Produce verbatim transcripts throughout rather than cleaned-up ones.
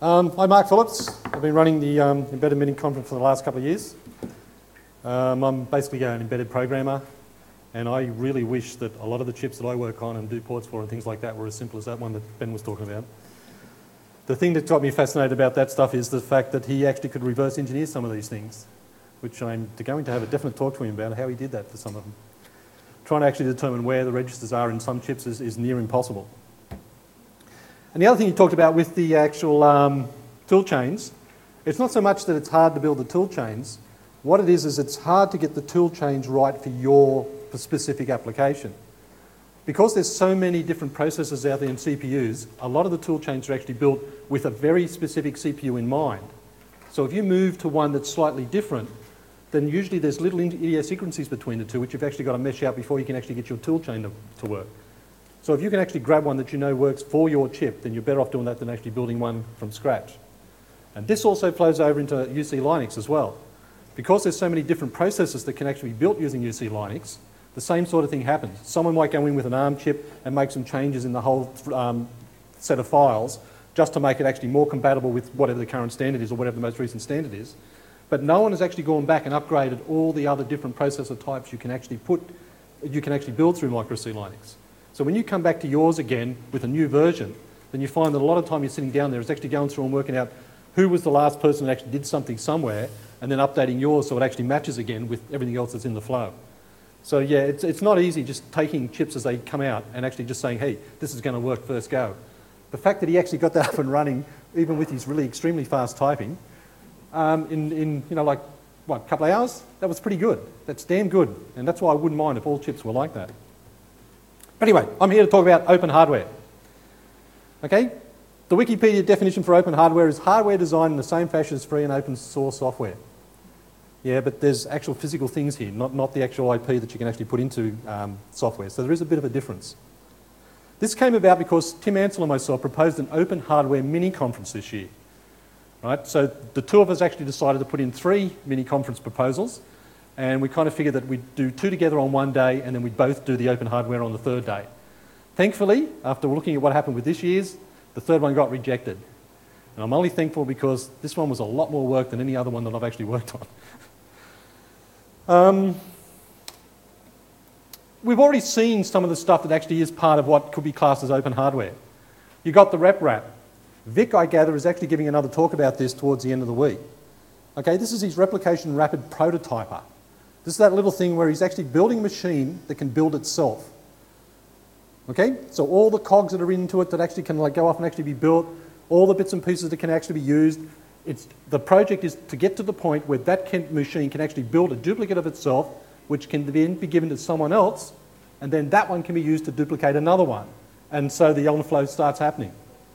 Um, I'm Mark Phillips. I've been running the um, Embedded Mini Conference for the last couple of years. Um, I'm basically an embedded programmer, and I really wish that a lot of the chips that I work on and do ports for and things like that were as simple as that one that Ben was talking about. The thing that got me fascinated about that stuff is the fact that he actually could reverse engineer some of these things, which I'm going to have a definite talk to him about how he did that for some of them. Trying to actually determine where the registers are in some chips is, is near impossible. And the other thing he talked about with the actual um, tool chains, it's not so much that it's hard to build the tool chains. What it is is it's hard to get the tool chains right for your specific application. Because there's so many different processors out there in C P Us, a lot of the tool chains are actually built with a very specific C P U in mind. So if you move to one that's slightly different, then usually there's little idiosyncrasies between the two, which you've actually got to mesh out before you can actually get your tool chain to, to work. So if you can actually grab one that you know works for your chip, then you're better off doing that than actually building one from scratch. And this also flows over into U C Linux as well. Because there's so many different processors that can actually be built using U C Linux, the same sort of thing happens. Someone might go in with an ARM chip and make some changes in the whole um, set of files just to make it actually more compatible with whatever the current standard is or whatever the most recent standard is. But no one has actually gone back and upgraded all the other different processor types you can actually put, you can actually build through Micro C Linux. So when you come back to yours again with a new version, then you find that a lot of time you're sitting down there is actually going through and working out who was the last person that actually did something somewhere and then updating yours so it actually matches again with everything else that's in the flow. So yeah, it's, it's not easy just taking chips as they come out and actually just saying, hey, this is going to work first go. The fact that he actually got that up and running, even with his really extremely fast typing, um, in, in you know, like, what, a couple of hours, that was pretty good. That's damn good. And that's why I wouldn't mind if all chips were like that. Anyway, I'm here to talk about open hardware. Okay? The Wikipedia definition for open hardware is hardware designed in the same fashion as free and open source software. Yeah, but there's actual physical things here, not, not the actual I P that you can actually put into um, software. So there is a bit of a difference. This came about because Tim Ansell and myself proposed an open hardware mini conference this year. Right? So the two of us actually decided to put in three mini conference proposals. And we kind of figured that we'd do two together on one day and then we'd both do the open hardware on the third day. Thankfully, after looking at what happened with this year's, the third one got rejected. And I'm only thankful because this one was a lot more work than any other one that I've actually worked on. um, we've already seen some of the stuff that actually is part of what could be classed as open hardware. You got the RepRap. Vic, I gather, is actually giving another talk about this towards the end of the week. Okay, this is his replication rapid prototyper. This is that little thing where he's actually building a machine that can build itself. Okay, so all the cogs that are into it that actually can like go off and actually be built, all the bits and pieces that can actually be used. It's, the project is to get to the point where that can, machine can actually build a duplicate of itself, which can then be given to someone else, and then that one can be used to duplicate another one. And so the on-flow starts happening.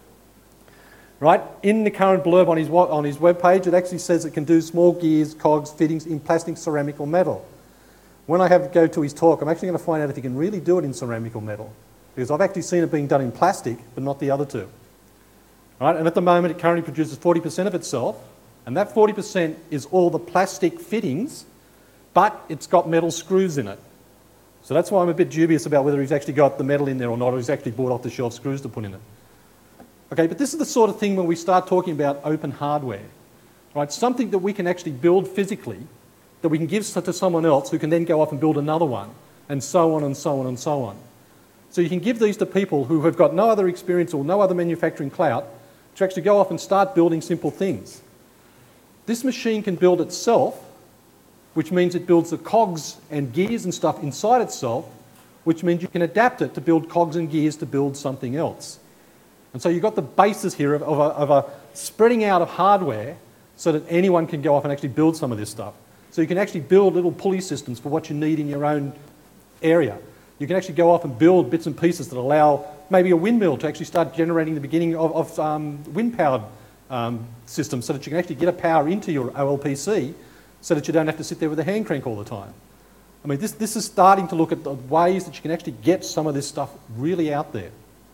Right? In the current blurb on his, on his webpage, it actually says it can do small gears, cogs, fittings in plastic, ceramic or metal. When I have to go to his talk, I'm actually going to find out if he can really do it in ceramic or metal. Because I've actually seen it being done in plastic, but not the other two. Right? And at the moment, it currently produces forty percent of itself, and that forty percent is all the plastic fittings, but it's got metal screws in it. So that's why I'm a bit dubious about whether he's actually got the metal in there or not, or he's actually bought off the shelf screws to put in it. Okay, but this is the sort of thing when we start talking about open hardware, right? Something that we can actually build physically, that we can give to someone else who can then go off and build another one, and so on and so on and so on. So you can give these to people who have got no other experience or no other manufacturing clout to actually go off and start building simple things. This machine can build itself, which means it builds the cogs and gears and stuff inside itself, which means you can adapt it to build cogs and gears to build something else. And so you've got the basis here of, of, a, of a spreading out of hardware so that anyone can go off and actually build some of this stuff. So you can actually build little pulley systems for what you need in your own area. You can actually go off and build bits and pieces that allow maybe a windmill to actually start generating the beginning of, of um, wind-powered um, systems so that you can actually get a power into your O L P C so that you don't have to sit there with a hand crank all the time. I mean, this, this is starting to look at the ways that you can actually get some of this stuff really out there.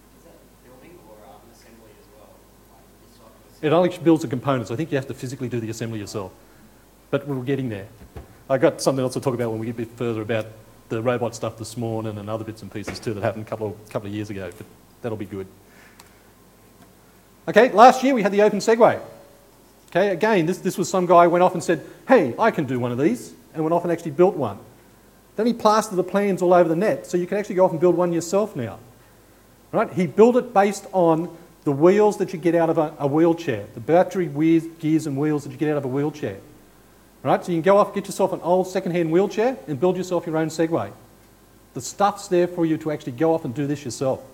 It only builds the components. I think you have to physically do the assembly yourself. But we're getting there. I got something else to talk about when we get a bit further about the robot stuff this morning and other bits and pieces too that happened a couple of, couple of years ago, but that'll be good. Okay, last year we had the Open Segway. Okay, again, this, this was some guy who went off and said, hey, I can do one of these, and went off and actually built one. Then he plastered the plans all over the net, so you can actually go off and build one yourself now. Right? He built it based on the wheels that you get out of a, a wheelchair, the battery wheels, gears and wheels that you get out of a wheelchair. Right? So you can go off and get yourself an old second-hand wheelchair and build yourself your own Segway. The stuff's there for you to actually go off and do this yourself.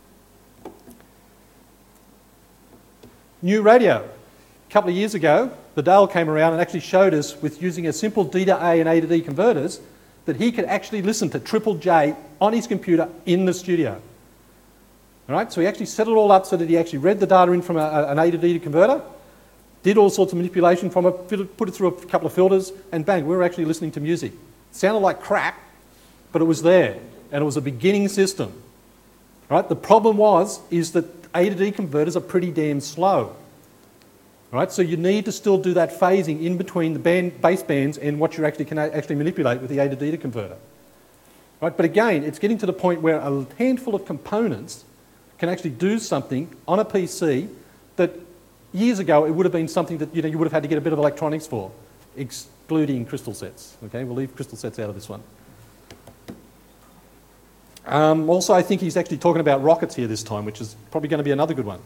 New radio. A couple of years ago, Vidal came around and actually showed us with using a simple D to A and A to D converters that he could actually listen to Triple J on his computer in the studio. All right, so he actually set it all up so that he actually read the data in from a, a, an A to D converter, did all sorts of manipulation from it, put it through a couple of filters, and bang, we were actually listening to music. It sounded like crap, but it was there, and it was a beginning system. All right, the problem was is that A to D converters are pretty damn slow. Right, so you need to still do that phasing in between the band, bass bands and what you actually can actually manipulate with the A to D converter. Right, but again, it's getting to the point where a handful of components can actually do something on a P C that years ago it would have been something that you know you would have had to get a bit of electronics for, excluding crystal sets. Okay, we'll leave crystal sets out of this one. Um, also, I think he's actually talking about rockets here this time, which is probably going to be another good one.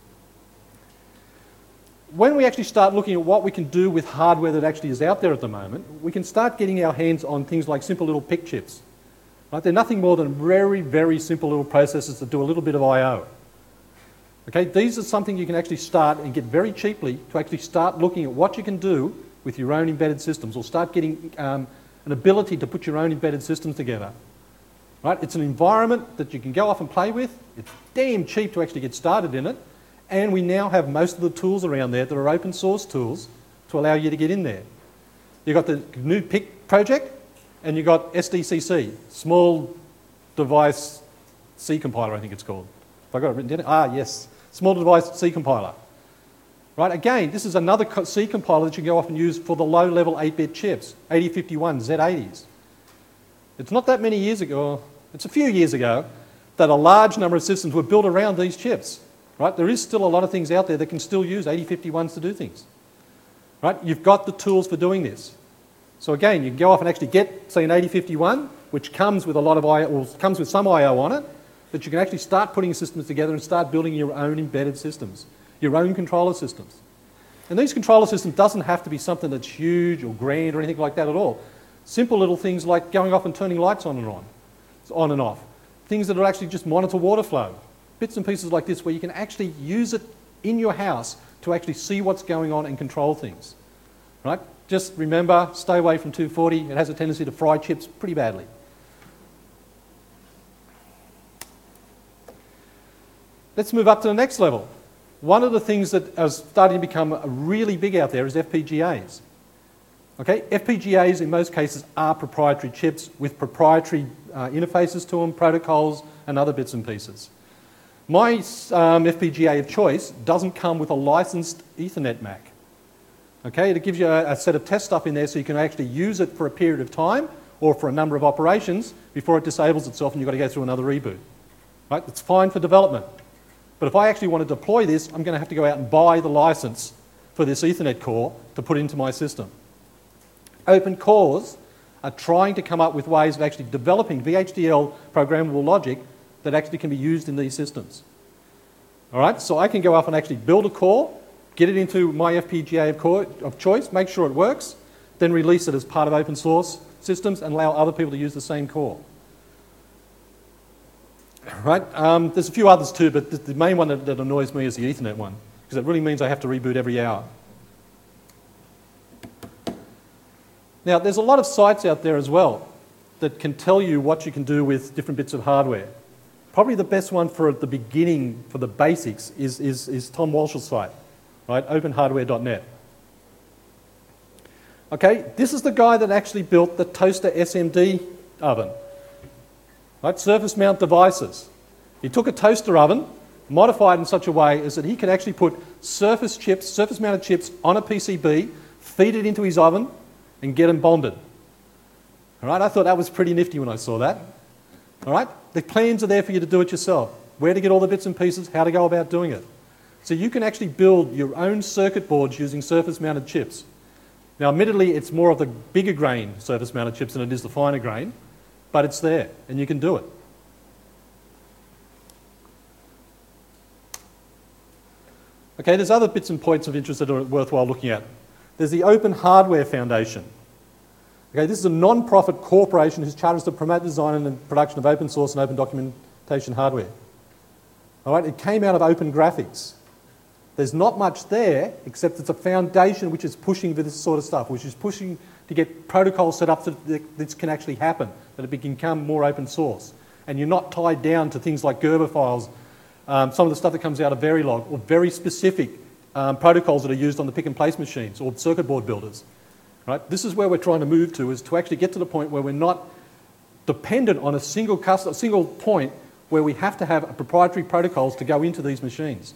When we actually start looking at what we can do with hardware that actually is out there at the moment, we can start getting our hands on things like simple little PIC chips. Right? They're nothing more than very, very simple little processors that do a little bit of I O. Okay? These are something you can actually start and get very cheaply to actually start looking at what you can do with your own embedded systems, or start getting um, an ability to put your own embedded systems together. Right? It's an environment that you can go off and play with. It's damn cheap to actually get started in it. And we now have most of the tools around there that are open source tools to allow you to get in there. You've got the new PIC project, and you've got S D C C, Small Device C Compiler, I think it's called. Have I got it written down? Ah, yes, Small Device C Compiler. Right, again, this is another C compiler that you can go off and use for the low-level eight bit chips, eighty fifty-one, Z eighties. It's not that many years ago, it's a few years ago, that a large number of systems were built around these chips. Right? There is still a lot of things out there that can still use eighty fifty-ones to do things. Right? You've got the tools for doing this. So again, you can go off and actually get, say, an eighty fifty-one, which comes with a lot of I O, or comes with some I O on it, that you can actually start putting systems together and start building your own embedded systems, your own controller systems. And these controller systems doesn't have to be something that's huge or grand or anything like that at all. Simple little things like going off and turning lights on and on, on and off. Things that will actually just monitor water flow. Bits and pieces like this where you can actually use it in your house to actually see what's going on and control things. Right? Just remember, stay away from two forty. It has a tendency to fry chips pretty badly. Let's move up to the next level. One of the things that is starting to become really big out there is F P G As. Okay? F P G As in most cases are proprietary chips with proprietary uh, interfaces to them, protocols and other bits and pieces. My um, F P G A of choice doesn't come with a licensed Ethernet M A C. Okay, it gives you a, a set of test stuff in there so you can actually use it for a period of time or for a number of operations before it disables itself and you've got to go through another reboot. Right? It's fine for development. But if I actually want to deploy this, I'm going to have to go out and buy the license for this Ethernet core to put into my system. Open cores are trying to come up with ways of actually developing V H D L programmable logic that actually can be used in these systems. All right, so I can go off and actually build a core, get it into my F P G A of, core, of choice, make sure it works, then release it as part of open source systems and allow other people to use the same core. Right, um, there's a few others too, but the, the main one that, that annoys me is the Ethernet one, because it really means I have to reboot every hour. Now, there's a lot of sites out there as well that can tell you what you can do with different bits of hardware. Probably the best one for the beginning, for the basics, is, is, is Tom Walsh's site, right? open hardware dot net. Okay, this is the guy that actually built the Toaster S M D oven, right? Surface mount devices. He took a toaster oven, modified in such a way as that he could actually put surface chips, surface mounted chips on a P C B, feed it into his oven, and get them bonded. All right, I thought that was pretty nifty when I saw that. All right, the plans are there for you to do it yourself. Where to get all the bits and pieces, how to go about doing it. So you can actually build your own circuit boards using surface-mounted chips. Now, admittedly, it's more of the bigger grain surface-mounted chips than it is the finer grain, but it's there, and you can do it. Okay, there's other bits and points of interest that are worthwhile looking at. There's the Open Hardware Foundation. Okay, this is a non-profit corporation whose charter is to promote the design and production of open source and open documentation hardware. All right, it came out of Open Graphics. There's not much there, except it's a foundation which is pushing for this sort of stuff, which is pushing to get protocols set up so that this can actually happen, that it can become more open source. And you're not tied down to things like Gerber files, um, some of the stuff that comes out of Verilog, or very specific um, protocols that are used on the pick and place machines or circuit board builders. Right? This is where we're trying to move to, is to actually get to the point where we're not dependent on a single, custom, a single point where we have to have proprietary protocols to go into these machines.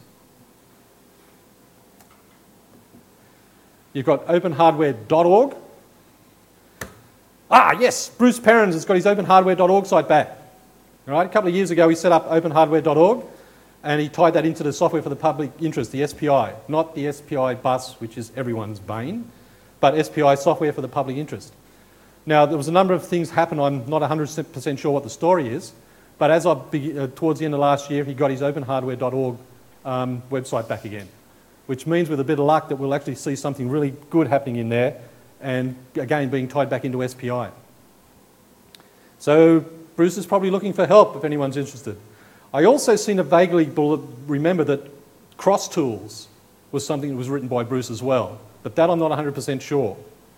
You've got open hardware dot org. Ah, yes, Bruce Perrins has got his open hardware dot org site back. All right, a couple of years ago, he set up open hardware dot org, and he tied that into the software for the public interest, the S P I. Not the S P I bus, which is everyone's bane, but S P I software for the public interest. Now, there was a number of things happen. I'm not one hundred percent sure what the story is, but as I be, uh, towards the end of last year, he got his open hardware dot org um, website back again, which means with a bit of luck that we'll actually see something really good happening in there, and again being tied back into S P I. So Bruce is probably looking for help if anyone's interested. I also seem to vaguely remember that CrossTools was something that was written by Bruce as well, but that I'm not one hundred percent sure.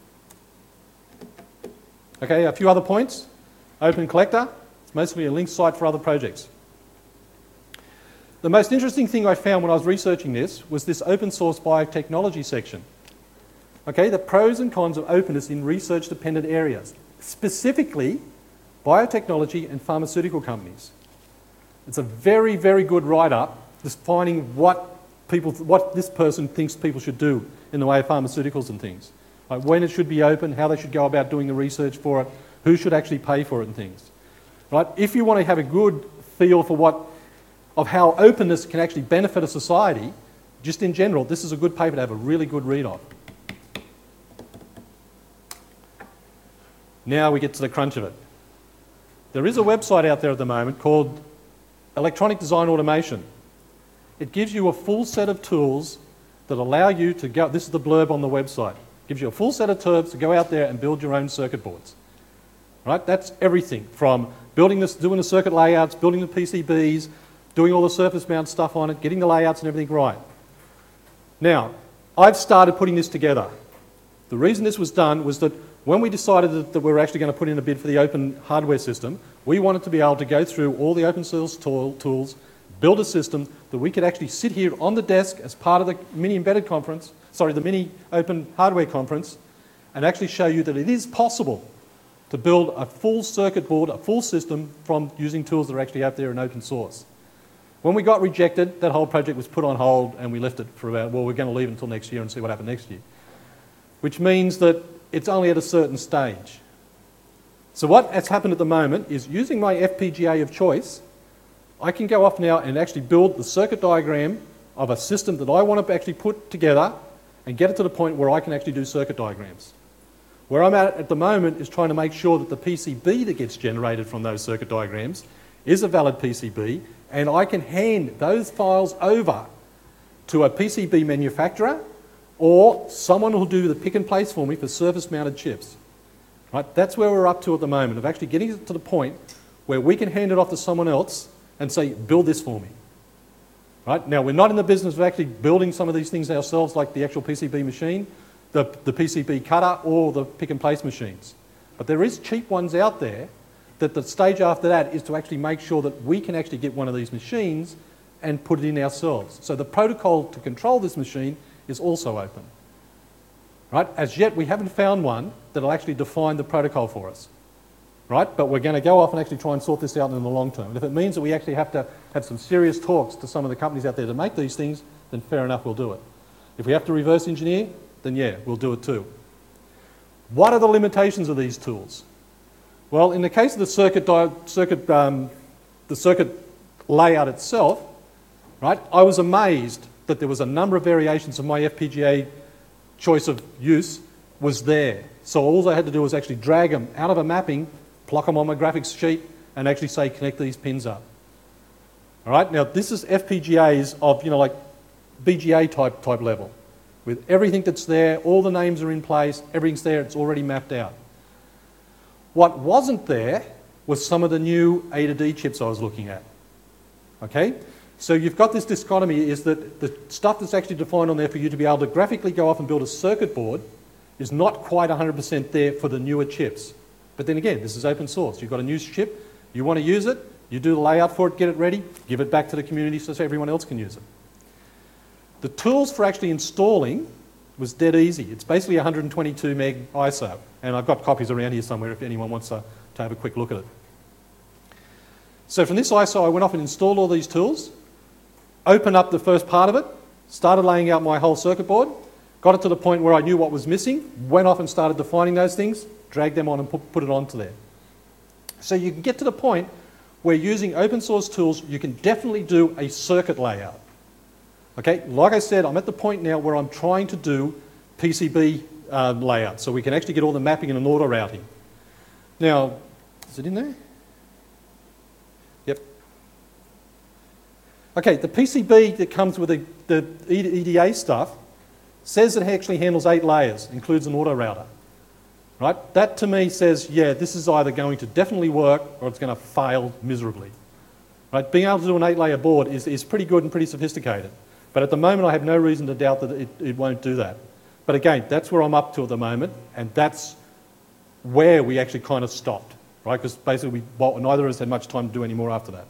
Okay, a few other points. Open Collector, it's mostly a link site for other projects. The most interesting thing I found when I was researching this was this open source biotechnology section. Okay, the pros and cons of openness in research-dependent areas, specifically biotechnology and pharmaceutical companies. It's a very, very good write-up defining what people, what this person thinks people should do in the way of pharmaceuticals and things. Like when it should be open, how they should go about doing the research for it, who should actually pay for it and things. Right? If you want to have a good feel for what of how openness can actually benefit a society, just in general, this is a good paper to have a really good read of. Now we get to the crunch of it. There is a website out there at the moment called Electronic Design Automation. It gives you a full set of tools that allow you to go, this is the blurb on the website, it gives you a full set of tools to go out there and build your own circuit boards. Right? That's everything from building this, doing the circuit layouts, building the P C Bs, doing all the surface mount stuff on it, getting the layouts and everything right. Now, I've started putting this together. The reason this was done was that when we decided that, that we were actually going to put in a bid for the open hardware system, we wanted to be able to go through all the open source tool, tools, build a system that we could actually sit here on the desk as part of the mini embedded conference, sorry, the mini open hardware conference, and actually show you that it is possible to build a full circuit board, a full system from using tools that are actually out there in open source. When we got rejected, that whole project was put on hold and we left it for about, well, we're going to leave it until next year and see what happens next year. Which means that it's only at a certain stage. So what has happened at the moment is using my F P G A of choice, I can go off now and actually build the circuit diagram of a system that I want to actually put together and get it to the point where I can actually do circuit diagrams. Where I'm at at the moment is trying to make sure that the P C B that gets generated from those circuit diagrams is a valid P C B, and I can hand those files over to a P C B manufacturer or someone who will do the pick and place for me for surface-mounted chips. Right? That's where we're up to at the moment, of actually getting it to the point where we can hand it off to someone else and say, build this for me. Right? Now, we're not in the business of actually building some of these things ourselves, like the actual P C B machine, the, the P C B cutter, or the pick and place machines. But there is cheap ones out there that the stage after that is to actually make sure that we can actually get one of these machines and put it in ourselves. So the protocol to control this machine is also open. Right? As yet, we haven't found one that will actually define the protocol for us. Right? But we're going to go off and actually try and sort this out in the long term. And if it means that we actually have to have some serious talks to some of the companies out there to make these things, then fair enough, we'll do it. If we have to reverse engineer, then yeah, we'll do it too. What are the limitations of these tools? Well, in the case of the circuit, circuit, um, the circuit layout itself, right, I was amazed that there was a number of variations of my F P G A choice of use was there. So all I had to do was actually drag them out of a mapping, pluck them on my graphics sheet, and actually say connect these pins up. All right, now this is F P G As of, you know, like B G A type, type level. With everything that's there, all the names are in place, everything's there, it's already mapped out. What wasn't there was some of the new A to D chips I was looking at. Okay? So you've got this dichotomy is that the stuff that's actually defined on there for you to be able to graphically go off and build a circuit board is not quite one hundred percent there for the newer chips. But then again, this is open source. You've got a new chip, you want to use it, you do the layout for it, get it ready, give it back to the community so everyone else can use it. The tools for actually installing was dead easy. It's basically one hundred twenty-two meg I S O, and I've got copies around here somewhere if anyone wants to, to have a quick look at it. So from this I S O, I went off and installed all these tools, opened up the first part of it, started laying out my whole circuit board, got it to the point where I knew what was missing, went off and started defining those things, dragged them on and put, put it onto there. So you can get to the point where using open source tools, you can definitely do a circuit layout. Okay, like I said, I'm at the point now where I'm trying to do P C B um, layout, so we can actually get all the mapping and auto routing. Now, is it in there? Yep. Okay, the P C B that comes with the, the E D A stuff says it actually handles eight layers, includes an auto router. Right? That to me says, yeah, this is either going to definitely work or it's going to fail miserably. Right? Being able to do an eight layer board is, is pretty good and pretty sophisticated. But at the moment, I have no reason to doubt that it, it won't do that. But again, that's where I'm up to at the moment, and that's where we actually kind of stopped, right? Because basically, we, well, neither of us had much time to do any more after that.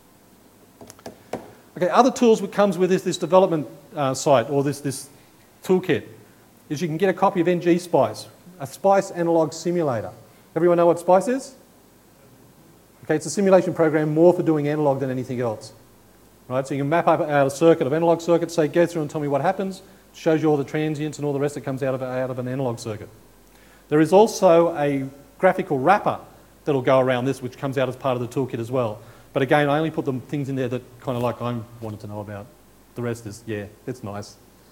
Okay, other tools that comes with this, this development uh, site, or this, this toolkit, is you can get a copy of N G Spice, a SPICE analog simulator. Everyone know what SPICE is? Okay, it's a simulation program more for doing analog than anything else. Right, so you can map out a circuit of analog circuits, say go through and tell me what happens, it shows you all the transients and all the rest that comes out of, out of an analog circuit. There is also a graphical wrapper that'll go around this, which comes out as part of the toolkit as well. But again, I only put the things in there that kind of like I wanted to know about. The rest is, yeah, it's nice.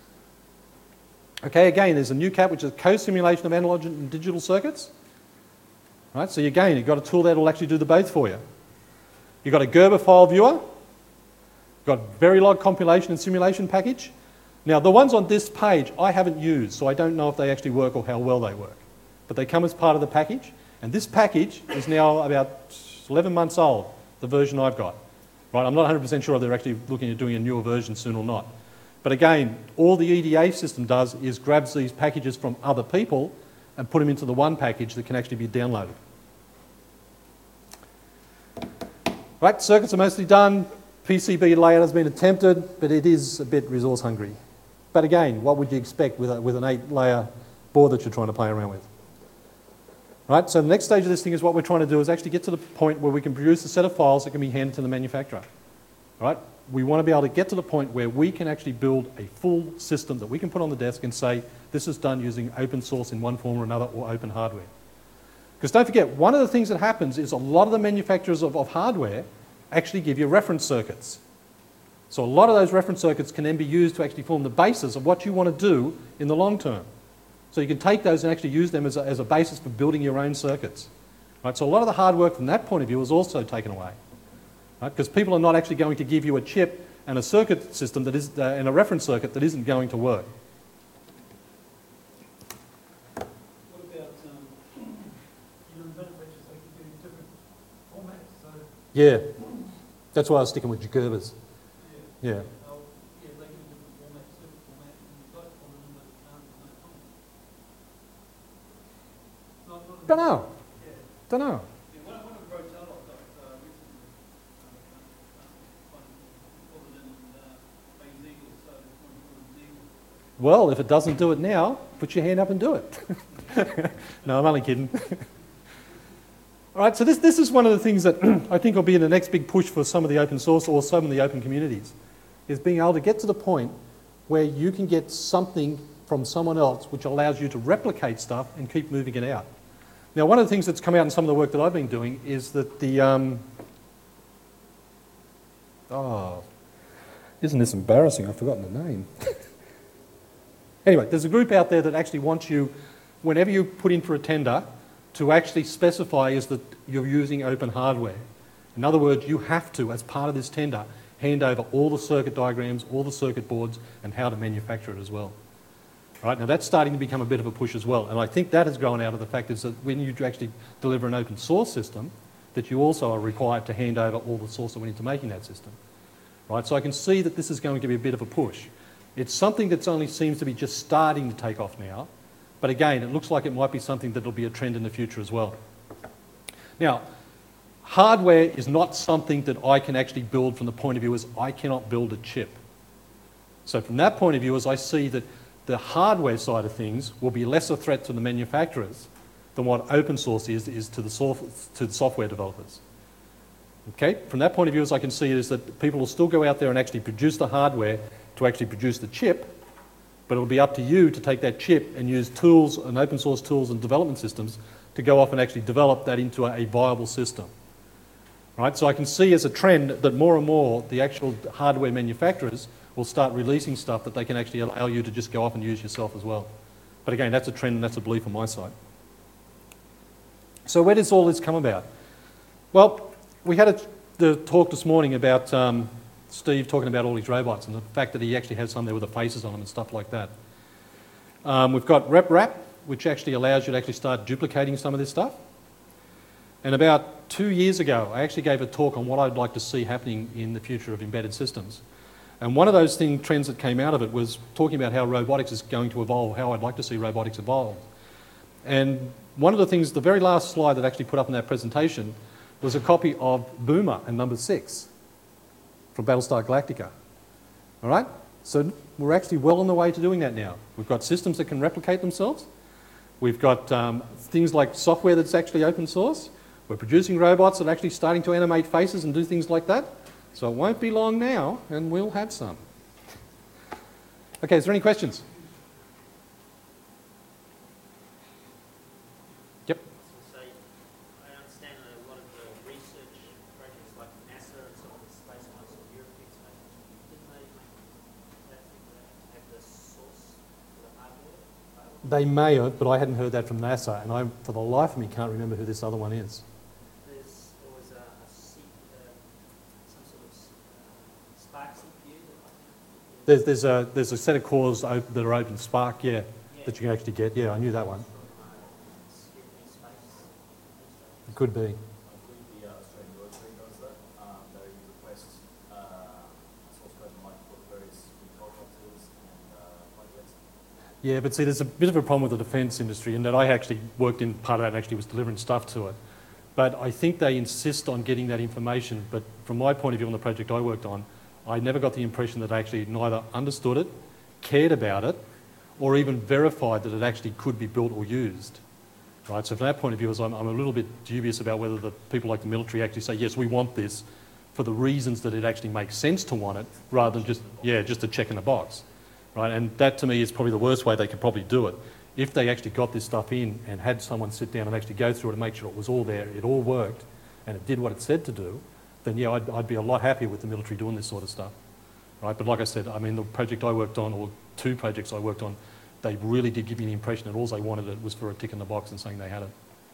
Okay, again, there's a new CAT, which is co-simulation of analog and digital circuits. Right, so again, you've got a tool that will actually do the both for you. You've got a Gerber file viewer, got Verilog compilation and simulation package. Now, the ones on this page I haven't used, so I don't know if they actually work or how well they work. But they come as part of the package, and this package is now about eleven months old, the version I've got. Right, I'm not one hundred percent sure if they're actually looking at doing a newer version soon or not. But again, all the E D A system does is grabs these packages from other people and put them into the one package that can actually be downloaded. Right, circuits are mostly done. P C B layout has been attempted, but it is a bit resource hungry. But again, what would you expect with, a, with an eight layer board that you're trying to play around with? Right, so the next stage of this thing is what we're trying to do is actually get to the point where we can produce a set of files that can be handed to the manufacturer. Right? We want to be able to get to the point where we can actually build a full system that we can put on the desk and say, this is done using open source in one form or another, or open hardware. Because don't forget, one of the things that happens is a lot of the manufacturers of, of hardware actually give you reference circuits. So a lot of those reference circuits can then be used to actually form the basis of what you want to do in the long term. So you can take those and actually use them as a, as a basis for building your own circuits. Right? So a lot of the hard work from that point of view is also taken away. Right? Because people are not actually going to give you a chip and a circuit system that is, uh, and a reference circuit that isn't going to work. What about um, your manufacturers? They could do different formats. So Yeah, that's why I was sticking with Gerbers. yeah, Yeah. they'll, yeah, they can do different formats, different format, and you've got on them, but um, no comment. Not, not Don't know. Yeah. Don't know. Yeah, one, one of the Rotella I've got uh, recently, um, um, put it in uh, Maze Eagle, so it's one of Eagle. Well, if it doesn't do it now, put your hand up and do it. No, I'm only kidding. All right, so this, this is one of the things that I think will be in the next big push for some of the open source or some of the open communities, is being able to get to the point where you can get something from someone else which allows you to replicate stuff and keep moving it out. Now, one of the things that's come out in some of the work that I've been doing is that the... Um, oh, Isn't this embarrassing? I've forgotten the name. Anyway, there's a group out there that actually wants you, whenever you put in for a tender, to actually specify is that you're using open hardware. In other words, you have to, as part of this tender, hand over all the circuit diagrams, all the circuit boards, and how to manufacture it as well. Right, now that's starting to become a bit of a push as well, and I think that has grown out of the fact is that when you actually deliver an open source system, that you also are required to hand over all the source that went into making that system. Right, so I can see that this is going to be a bit of a push. It's something that only seems to be just starting to take off now, but again, it looks like it might be something that will be a trend in the future as well. Now, hardware is not something that I can actually build from the point of view as I cannot build a chip. So from that point of view, as I see that the hardware side of things will be less a threat to the manufacturers than what open source is, is to the, soft, to the software developers. Okay, from that point of view, as I can see, is that people will still go out there and actually produce the hardware to actually produce the chip, but it'll be up to you to take that chip and use tools and open source tools and development systems to go off and actually develop that into a viable system. Right, so I can see as a trend that more and more the actual hardware manufacturers will start releasing stuff that they can actually allow you to just go off and use yourself as well. But again, that's a trend and that's a belief on my side. So where does all this come about? Well, we had a the talk this morning about um, Steve talking about all these robots and the fact that he actually has some there with the faces on them and stuff like that. Um, we've got RepRap, which actually allows you to actually start duplicating some of this stuff. And about two years ago, I actually gave a talk on what I'd like to see happening in the future of embedded systems. And one of those thing, trends that came out of it was talking about how robotics is going to evolve, how I'd like to see robotics evolve. And one of the things, the very last slide that I actually put up in that presentation was a copy of Boomer and Number Six from Battlestar Galactica. All right? So we're actually well on the way to doing that now. We've got systems that can replicate themselves. We've got um, things like software that's actually open source. We're producing robots that are actually starting to animate faces and do things like that. So it won't be long now, and we'll have some. Okay, is there any questions? Yep. So I understand a lot of the research projects like NASA and some of the space ones or European space, didn't they make that thing that have the source for the hardware? They may have, but I hadn't heard that from NASA, and I, for the life of me, can't remember who this other one is. There's, there was a, a C, uh, some sort of uh, Spark C P U. That I think There's, there's, a, there's a set of cores op that are open Spark, yeah, yeah, that you can actually get. Yeah, I knew that one. from uh, European space. It could be. I believe the uh, Australian military does that. Um, they request uh, source code and like for various helicopters and uh, projects. Yeah, but see, there's a bit of a problem with the defence industry in that I actually worked in part of that and actually was delivering stuff to it. But I think they insist on getting that information. But from my point of view on the project I worked on, I never got the impression that they actually neither understood it, cared about it, or even verified that it actually could be built or used. Right? So from that point of view, I'm, I'm a little bit dubious about whether the people like the military actually say, yes, we want this for the reasons that it actually makes sense to want it, rather than just, yeah, just a check in the box. Right? And that to me is probably the worst way they could probably do it. If they actually got this stuff in and had someone sit down and actually go through it and make sure it was all there, it all worked, and it did what it said to do, then yeah, I'd, I'd be a lot happier with the military doing this sort of stuff. Right? But like I said, I mean, the project I worked on, or two projects I worked on, they really did give me the impression that all they wanted it was for a tick in the box and saying they had it.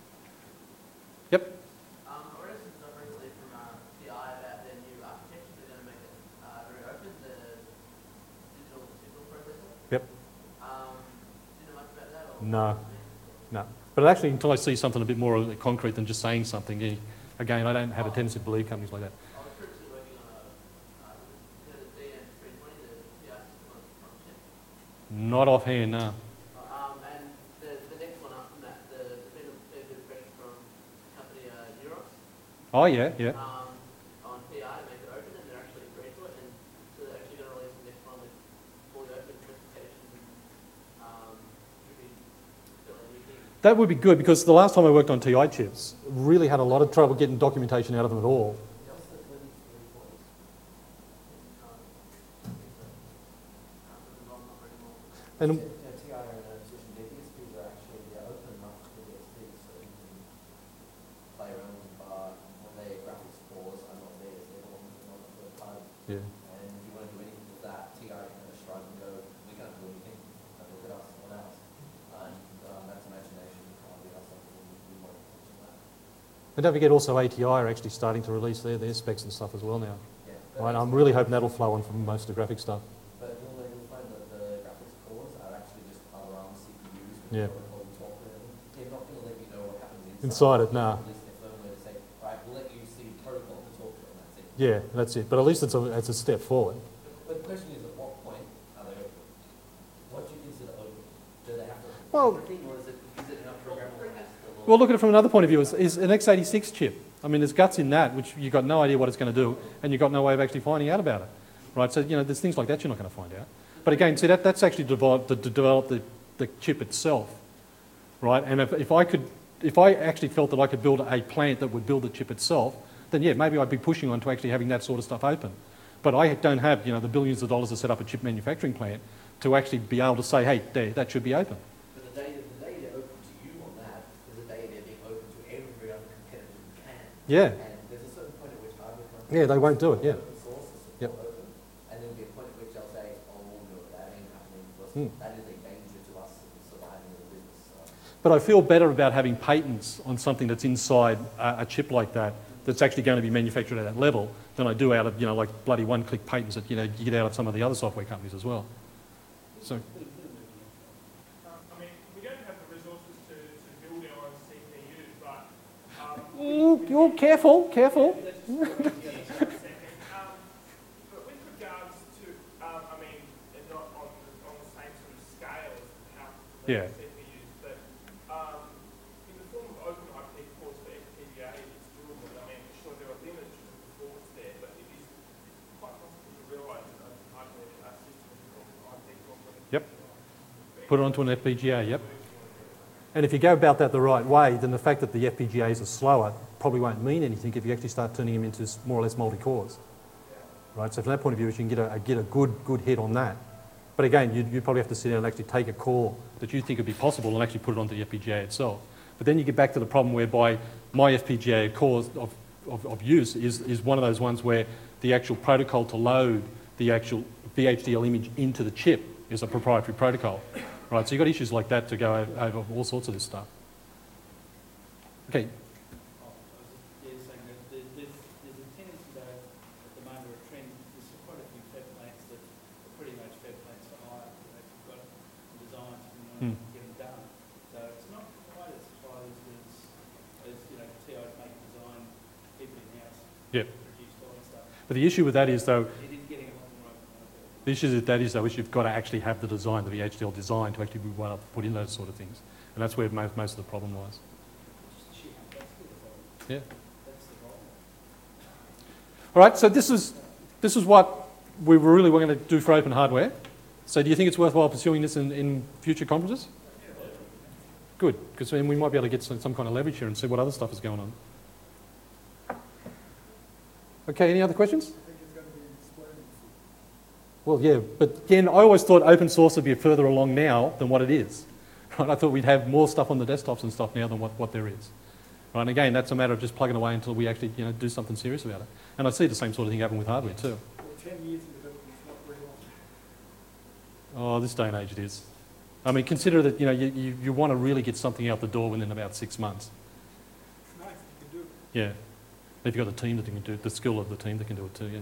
Yep. Um, I read some stuff recently from uh, T I about their new architecture. They're going to make it uh, very open, the digital signal processor. Yep. Um, do you know much about that? Or No. No. But actually, until I see something a bit more concrete than just saying something, yeah, again, I don't have a tendency to believe companies like that. I was previously working on a, uh, you know, the D N three twenty, the T I system on front chip. Not offhand, no. Um, and the, the next one up from that, the, there's been a fair bit of pressure from the company uh, Neuros. Oh, yeah, yeah. Um, on P I to make it open, and they're actually agreed to it, and so they're actually going to release the next one with fully open specifications, and um, should be fairly new thing. That would be good, because the last time I worked on T I chips, really had a lot of trouble getting documentation out of them at all. And T I are in a position, their D S Ps are actually, they're open enough for the D S Ps, so you can play around with the bar when their graphics cores are not there, so they're not on the third party. yeah, And if you want to do anything T I can strike and go, we can't do anything, have a look at us, on ours. And um, that's imagination, can't be us, something we want to attention that. And don't forget also A T I are actually starting to release their, their specs and stuff as well now. Yeah. Right, I'm really hoping that'll flow on from most of the graphic stuff. But you'll, you'll find that the graphics cores are actually just other ARM C P Us with Yeah. protocol and software. They're not going to let you know what happens inside. Inside it, nah. Release their firmware to say, right, we'll let you see protocol to talk to, and that's it. Yeah, that's it. But at least it's a, it's a step forward. But the question is, at what point are they open? What do you consider open? Do they have to? Well, Everything, or is it, is it enough programmable as the law? Well, look at it from another point of view. Is, is an x eighty-six chip. I mean, there's guts in that, which you've got no idea what it's going to do, and you've got no way of actually finding out about it. Right? So, you know, there's things like that you're not going to find out. But again, see, that, that's actually developed, to, to develop the, the chip itself. Right? And if, if I could, if I actually felt that I could build a plant that would build the chip itself, then yeah, maybe I'd be pushing on to actually having that sort of stuff open. But I don't have, you know, the billions of dollars to set up a chip manufacturing plant to actually be able to say, hey, there, that should be open. But the day, the day they're open to you on that is the day they're being open to every other competitor who can. Yeah. And there's a certain point at which hardware companies Yeah, they won't do it, yeah. open source is Yep. still open, and there'll be a point at which they'll say, oh, we'll do it, that ain't happening because Hmm. that is a danger to us surviving as a business. So. But I feel better about having patents on something that's inside a, a chip like that, that's actually going to be manufactured at that level, than I do out of, you know, like bloody one-click patents that, you know, you get out of some of the other software companies as well. So, Um, I mean, we don't have the resources to, to build our own C P U, but, um. ooh, you're careful, careful. Let's just go to the other side a second. Um, but with regards to, um, I mean, they're not on, the- on the same sort of scale as how Yeah. C P Us, but, um, in the form of open I P cores for F P G A, it's doable. I mean, sure, there are limits to the performance there, but it is quite possible to realise that open hardware uh, systems of I P core. Yep. Put it onto an F P G A, yep. And if you go about that the right way, then the fact that the F P G As are slower probably won't mean anything if you actually start turning them into s- more or less multi-cores. Right, so from that point of view, you can get a, a- get a good, good hit on that. But again, you'd, you'd probably have to sit down and actually take a core that you think would be possible and actually put it onto the F P G A itself. But then you get back to the problem whereby my F P G A cores of, of, of use is, is one of those ones where the actual protocol to load the actual V H D L image into the chip is a proprietary protocol. Right, so you've got issues like that to go over, over all sorts of this stuff. Okay, Oh, I was just, yeah, saying that there- there's, there's a tendency though, at the moment, or a trend, there's quite a few fed plants that are pretty much fed plants for hire. You know, you've got designs and you Hmm. want to get them done. So it's not quite as tight as, as, as, you know, T Is make design, keep it in-house. Yep. Produce all that stuff. but the issue with that is though, It is getting a lot more open. I think. the issue with that is though, is you've got to actually have the design, the V H D L design to actually be able to put in those sort of things. And that's where most, most of the problem lies. Just shit, that's the problem. Yeah. That's the problem. All right, so this is, this is what we really were going to do for open hardware. So do you think it's worthwhile pursuing this in, in future conferences? Good, because then we might be able to get some, some kind of leverage here and see what other stuff is going on. Okay, any other questions? Well, yeah, but again, I always thought open source would be further along now than what it is. Right? I thought we'd have more stuff on the desktops and stuff now than what, what there is. Right? And again, that's a matter of just plugging away until we actually, you know, do something serious about it. And I see the same sort of thing happen with hardware too. Ten years in development is not very long. Oh, this day and age it is. I mean, consider that, you know, you, you, you want to really get something out the door within about six months. It's nice, you can do it. Yeah. If you've got a team that can do it, the skill of the team that can do it too, yeah.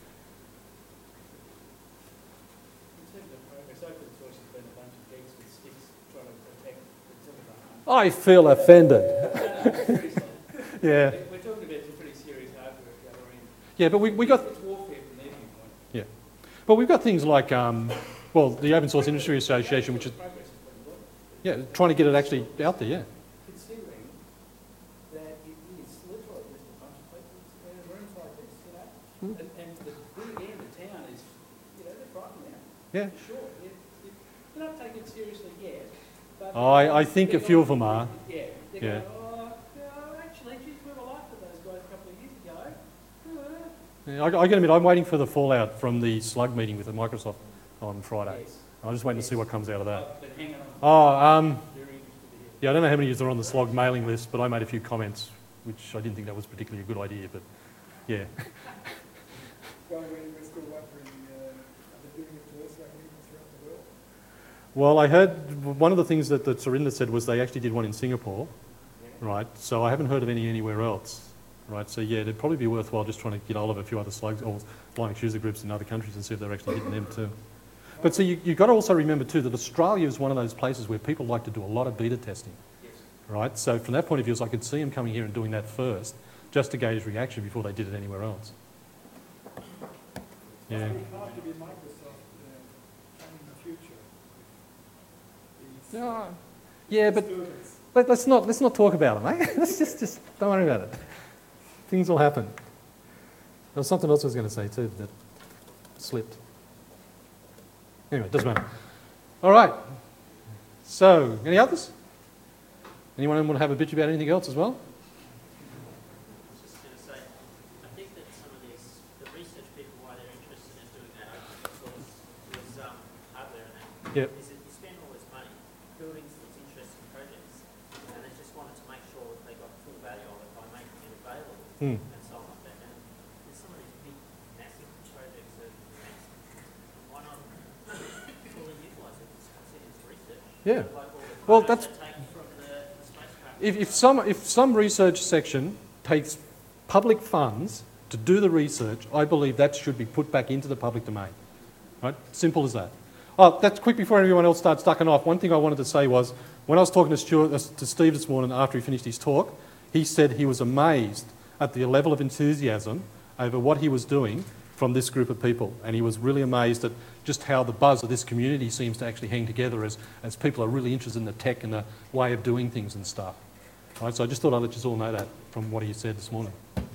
In terms of progress, open source has been a bunch of geeks with sticks trying to protect the Telegram. I feel offended. Seriously. Yeah. We're talking about some pretty serious hardware at the other end. Yeah, but we, we got, It's warfare from their viewpoint. but we've got things like, um, well, the Open Source Industry Association, which is, Progress has been good. yeah, trying to get it actually out there, yeah. Considering that it is literally just a bunch of people in rooms like this, you know? Hmm. And, and the big end of town is, you know, they're frightened now. Yeah. For sure. They're, they're not taking it seriously yet. But I, I think a they're few of going- them are. Yeah. They're Yeah. going, oh, no, actually, geez, we were like those guys a couple of years ago. Uh, Yeah, I, I got to admit, I'm waiting for the fallout from the slug meeting with Microsoft on Friday. yes. I'm just waiting to see what comes out of that. I've been hanging on. Oh, um, Very interested to hear. yeah, I don't know how many of you are on the slog mailing list, but I made a few comments, which I didn't think that was particularly a good idea, but yeah. Well, we- we're still wondering, uh, the doing it to us like even throughout the world? Well, I heard one of the things that, that Surinder said was they actually did one in Singapore, right? So I haven't heard of any anywhere else, right? So yeah, it'd probably be worthwhile just trying to get hold of a few other slugs or flying accuser groups in other countries and see if they're actually hitting them too. But so you, you've got to also remember too that Australia is one of those places where people like to do a lot of beta testing, right? So from that point of view, I could see them coming here and doing that first, just to gauge reaction before they did it anywhere else. Yeah. It's very hard to be Microsoft uh, in the future. These Yeah, yeah, but students. let, let's not let's not talk about it, mate. Let's just just don't worry about it. Things will happen. There was something else I was going to say too that slipped. Anyway, it doesn't matter. All right. So, any others? Anyone want to have a bitch about anything else as well? I was just going to say, I think that some of these, the research people, why they're interested in doing that open source was um, hardware and that. Yep. Is that you spend all this money building these interesting projects, and they just wanted to make sure that they got full value of it by making it available Hmm. and so on like that. And there's some of these big, massive projects that why not fully utilise it? It's considered as research. Yeah. Like all the Well, photos that's- they take from the, the spacecraft. If, if some if some research section takes public funds to do the research, I believe that should be put back into the public domain. Right? Simple as that. Oh, that's quick before everyone else starts ducking off. One thing I wanted to say was when I was talking to Stuart, uh, to Steve this morning after he finished his talk, he said he was amazed at the level of enthusiasm over what he was doing from this group of people, and he was really amazed at just how the buzz of this community seems to actually hang together as, as people are really interested in the tech and the way of doing things and stuff. Right, so I just thought I'd let you all know that from what he said this morning.